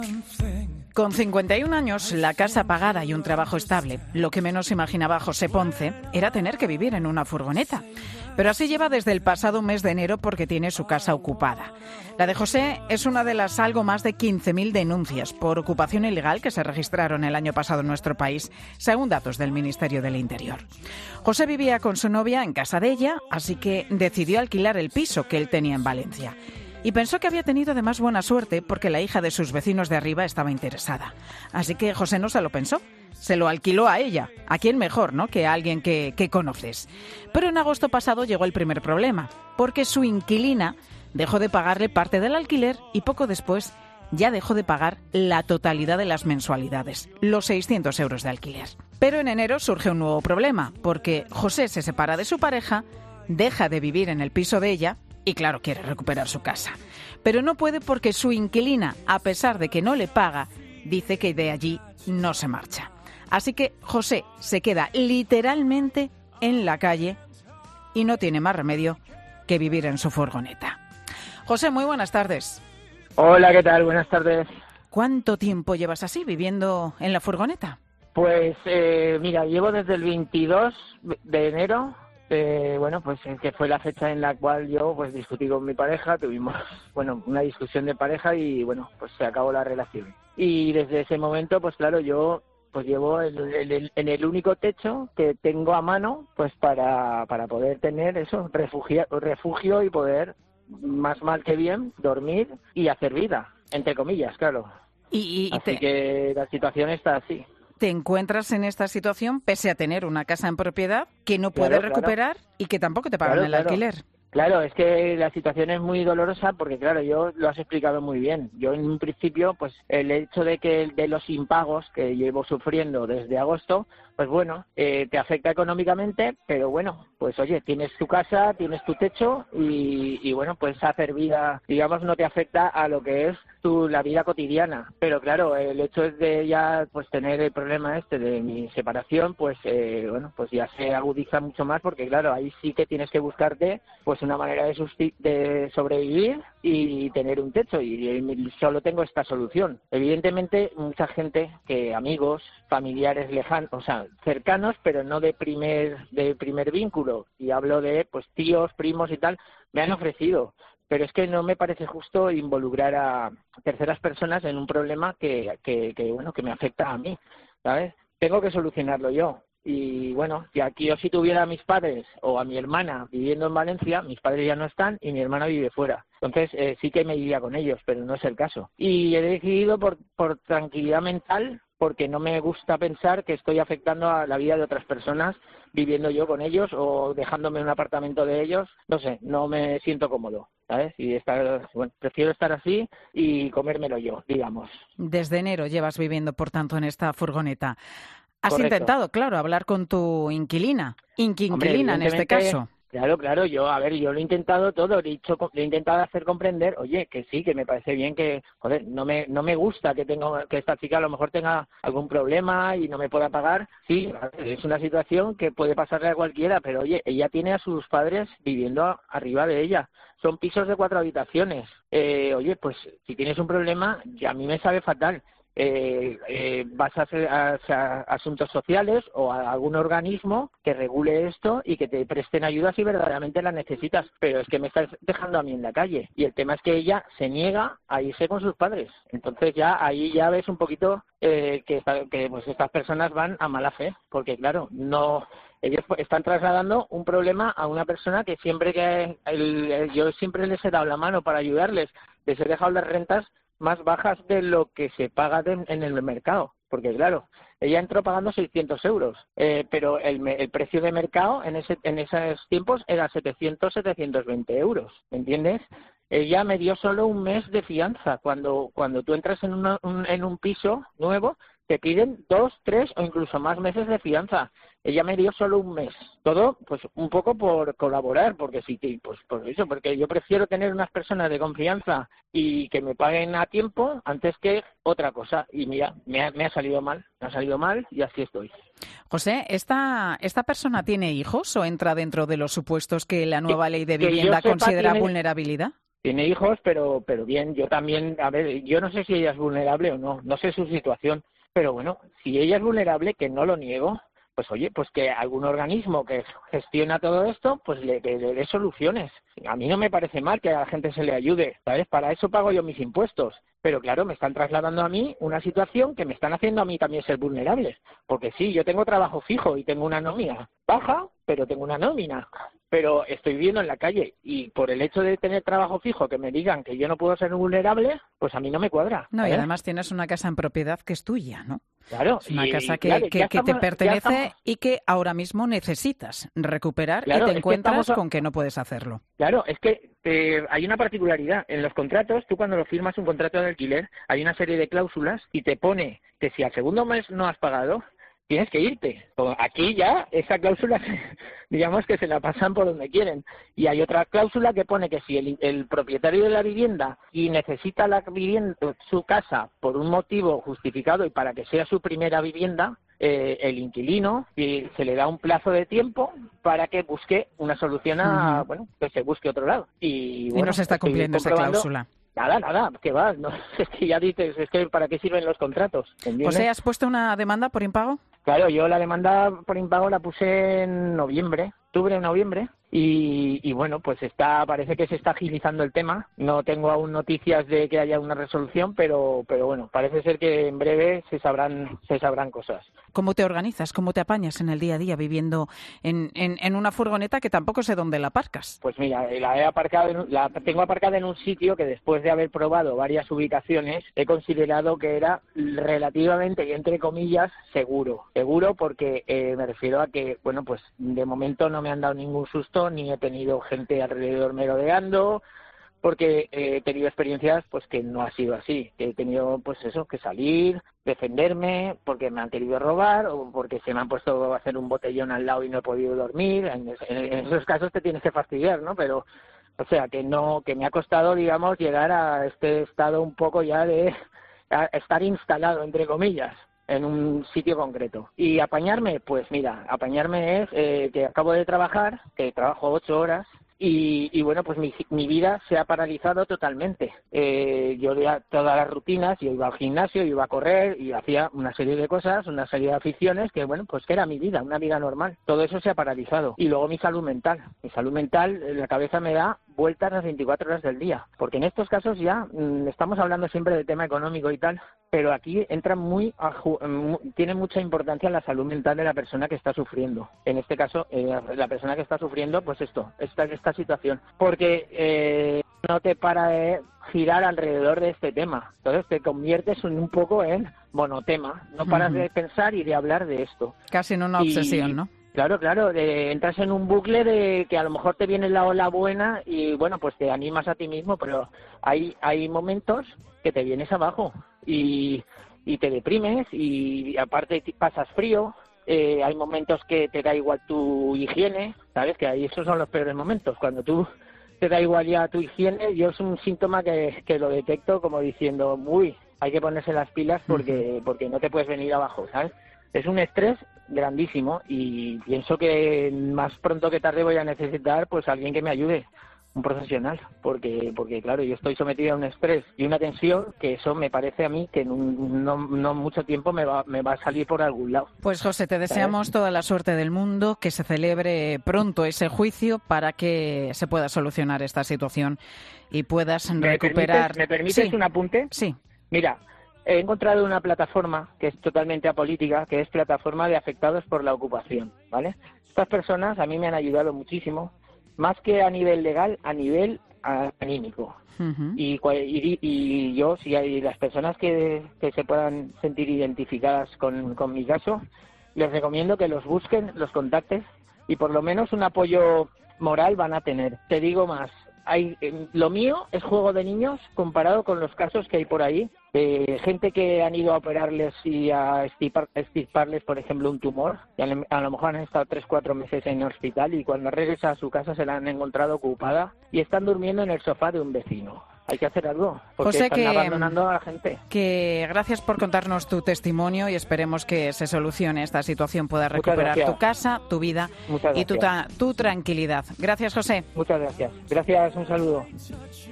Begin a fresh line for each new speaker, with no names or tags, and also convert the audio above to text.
Con 51 años, la casa pagada y un trabajo estable, lo que menos imaginaba José Ponce era tener que vivir en una furgoneta. Pero así lleva desde el pasado mes de enero porque tiene su casa ocupada. La de José es una de las algo más de 15.000 denuncias por ocupación ilegal que se registraron el año pasado en nuestro país, según datos del Ministerio del Interior. José vivía con su novia en casa de ella, así que decidió alquilar el piso que él tenía en Valencia. Y pensó que había tenido además buena suerte porque la hija de sus vecinos de arriba estaba interesada. Así que José no se lo pensó, se lo alquiló a ella. ¿A quién mejor, no?, que a alguien que conoces. Pero en agosto pasado llegó el primer problema, porque su inquilina dejó de pagarle parte del alquiler y poco después ya dejó de pagar la totalidad de las mensualidades, los 600 euros de alquiler. Pero en enero surge un nuevo problema, porque José se separa de su pareja, deja de vivir en el piso de ella, y claro, quiere recuperar su casa. Pero no puede porque su inquilina, a pesar de que no le paga, dice que de allí no se marcha. Así que José se queda literalmente en la calle y no tiene más remedio que vivir en su furgoneta. José, muy buenas tardes.
Hola, ¿qué tal? Buenas tardes.
¿Cuánto tiempo llevas así viviendo en la furgoneta?
Pues mira, llevo desde el 22 de enero. Pues que fue la fecha en la cual yo pues discutí con mi pareja, tuvimos una discusión de pareja y pues se acabó la relación. Y desde ese momento pues claro, yo pues llevo en el único techo que tengo a mano pues para poder tener eso, refugio y poder, más mal que bien, dormir y hacer vida, entre comillas, claro. Así que la situación está así.
Te encuentras en esta situación pese a tener una casa en propiedad que no puedes recuperar y que tampoco te pagan el alquiler.
Claro, es que la situación es muy dolorosa porque, claro, yo lo has explicado muy bien. Yo en un principio, pues el hecho de los impagos que llevo sufriendo desde agosto, pues bueno, te afecta económicamente, pero bueno, pues oye, tienes tu casa, tienes tu techo y bueno, puedes hacer vida, digamos, no te afecta a lo que es la vida cotidiana. Pero claro, el hecho es de ya pues tener el problema de mi separación, pues pues ya se agudiza mucho más porque claro, ahí sí que tienes que buscarte pues una manera de sobrevivir y tener un techo y solo tengo esta solución. Evidentemente mucha gente, amigos, familiares lejanos, o sea, cercanos, pero no de primer vínculo, y hablo de pues tíos, primos y tal, me han ofrecido. Pero es que no me parece justo involucrar a terceras personas en un problema que me afecta a mí, ¿sabes? Tengo que solucionarlo yo. Y bueno, si aquí yo si tuviera a mis padres o a mi hermana viviendo en Valencia, mis padres ya no están y mi hermana vive fuera. Entonces sí que me iría con ellos, pero no es el caso. Y he decidido por tranquilidad mental, porque no me gusta pensar que estoy afectando a la vida de otras personas viviendo yo con ellos o dejándome en un apartamento de ellos. No sé, no me siento cómodo, ¿sabes? Y prefiero estar así y comérmelo yo, digamos.
Desde enero llevas viviendo, por tanto, en esta furgoneta. ¿Has
Correcto.
intentado, claro, hablar con tu inquilina en este caso?
Claro, yo lo he intentado todo, le he intentado hacer comprender, oye, que sí, que me parece bien que, joder, no me gusta que esta chica a lo mejor tenga algún problema y no me pueda pagar. Sí, es una situación que puede pasarle a cualquiera, pero oye, ella tiene a sus padres viviendo arriba de ella. Son pisos de 4 habitaciones. Oye, pues si tienes un problema, ya a mí me sabe fatal. Vas a hacer asuntos sociales o a algún organismo que regule esto y que te presten ayuda si verdaderamente la necesitas, pero es que me estás dejando a mí en la calle y el tema es que ella se niega a irse con sus padres. Entonces ahí ya ves un poquito que pues estas personas van a mala fe, porque claro, ellos están trasladando un problema a una persona que yo siempre les he dado la mano para ayudarles, les he dejado las rentas más bajas de lo que se paga en el mercado, porque claro, ella entró pagando 600 euros, pero el precio de mercado en esos tiempos era 720 euros, ¿me entiendes? Ella me dio solo un mes de fianza. Cuando tú entras en un piso nuevo, te piden 2, 3 o incluso más meses de fianza. Ella me dio solo un mes. Todo, pues, un poco por colaborar, porque sí, pues por eso, porque yo prefiero tener unas personas de confianza y que me paguen a tiempo antes que otra cosa. Y mira, me ha salido mal y así estoy.
José, ¿esta persona tiene hijos o entra dentro de los supuestos que la nueva ley de vivienda considera vulnerabilidad?
tiene hijos, pero bien, yo también, a ver, yo no sé si ella es vulnerable o no sé su situación, pero bueno, si ella es vulnerable, que no lo niego, pues oye, pues que algún organismo que gestiona todo esto, pues le dé soluciones. A mí no me parece mal que a la gente se le ayude, ¿sabes? Para eso pago yo mis impuestos. Pero claro, me están trasladando a mí una situación que me están haciendo a mí también ser vulnerable. Porque sí, yo tengo trabajo fijo y tengo una nómina baja, pero tengo una nómina. Pero estoy viviendo en la calle y por el hecho de tener trabajo fijo que me digan que yo no puedo ser vulnerable, pues a mí no me cuadra.
No, y además tienes una casa en propiedad que es tuya, ¿no?
Claro.
Es una casa que te pertenece y que ahora mismo necesitas recuperar, claro, y te encuentras con que no puedes hacerlo.
Claro, es que hay una particularidad. En los contratos, tú cuando lo firmas un contrato de alquiler, hay una serie de cláusulas y te pone que si al segundo mes no has pagado, tienes que irte. Aquí ya esa cláusula, digamos que se la pasan por donde quieren. Y hay otra cláusula que pone que si el propietario de la vivienda y necesita la vivienda, su casa por un motivo justificado y para que sea su primera vivienda, el inquilino, y se le da un plazo de tiempo para que busque una solución bueno, que se busque otro lado. Y
no se está cumpliendo esa cláusula.
Nada, que va, no, es que ya dices, es que ¿para qué sirven los contratos? ¿Entiendes?
José, ¿has puesto una demanda por impago?
Claro, yo la demanda por impago la puse en octubre, noviembre, y bueno, pues parece que se está agilizando el tema. No tengo aún noticias de que haya una resolución, pero bueno, parece ser que en breve se sabrán cosas.
¿Cómo te organizas? ¿Cómo te apañas en el día a día viviendo en una furgoneta que tampoco sé dónde la aparcas?
Pues mira, la tengo aparcada en un sitio que después de haber probado varias ubicaciones he considerado que era relativamente y entre comillas seguro porque me refiero a que, bueno, pues de momento no me han dado ningún susto ni he tenido gente alrededor merodeando, porque he tenido experiencias pues que no ha sido así, que he tenido pues eso, que salir, defenderme porque me han querido robar o porque se me han puesto a hacer un botellón al lado y no he podido dormir. En esos casos te tienes que fastidiar, ¿no? Pero o sea, que me ha costado, digamos, llegar a este estado un poco ya de estar instalado, entre comillas, en un sitio concreto. Y apañarme, pues mira, apañarme es que acabo de trabajar, que trabajo 8 horas, y bueno, pues mi vida se ha paralizado totalmente. Yo ya todas las rutinas, yo iba al gimnasio, iba a correr y hacía una serie de cosas, una serie de aficiones que, bueno, pues que era mi vida, una vida normal. Todo eso se ha paralizado. Y luego mi salud mental, la cabeza me da vueltas las 24 horas del día, porque en estos casos ya estamos hablando siempre del tema económico y tal, pero aquí entra tiene mucha importancia la salud mental de la persona que está sufriendo. En este caso, la persona que está sufriendo, pues esta situación, porque no te para de girar alrededor de este tema. Entonces te conviertes un poco en monotema, no paras de pensar y de hablar de esto.
Casi en una obsesión, ¿no?
Claro, entras en un bucle de que a lo mejor te viene la ola buena y bueno, pues te animas a ti mismo, pero hay momentos que te vienes abajo y te deprimes y aparte pasas frío. Hay momentos que te da igual tu higiene, ¿sabes? Que ahí esos son los peores momentos. Cuando tú te da igual ya tu higiene, yo es un síntoma que lo detecto como diciendo, uy, hay que ponerse las pilas porque no te puedes venir abajo, ¿sabes? Es un estrés grandísimo y pienso que más pronto que tarde voy a necesitar pues alguien que me ayude, un profesional, porque claro, yo estoy sometido a un estrés y una tensión que eso me parece a mí que en no mucho tiempo me va a salir por algún lado.
Pues José, te deseamos toda la suerte del mundo, que se celebre pronto ese juicio para que se pueda solucionar esta situación y puedas recuperar...
¿Me permites un apunte?
Sí.
Mira, he encontrado una plataforma que es totalmente apolítica, que es Plataforma de Afectados por la Ocupación, ¿vale? Estas personas a mí me han ayudado muchísimo, más que a nivel legal, a nivel anímico. Y yo, si hay las personas que se puedan sentir identificadas con mi caso, les recomiendo que los busquen, los contacten y por lo menos un apoyo moral van a tener. Te digo más, lo mío es juego de niños comparado con los casos que hay por ahí de gente que han ido a operarles y a extirparles, por ejemplo, un tumor, y a lo mejor han estado 3-4 meses en el hospital y cuando regresa a su casa se la han encontrado ocupada y están durmiendo en el sofá de un vecino. Hay que hacer algo, porque
José,
están abandonando a la gente.
Que gracias por contarnos tu testimonio y esperemos que se solucione esta situación, puedas recuperar tu casa, tu vida y tu tranquilidad. Gracias, José.
Muchas gracias. Gracias, un saludo.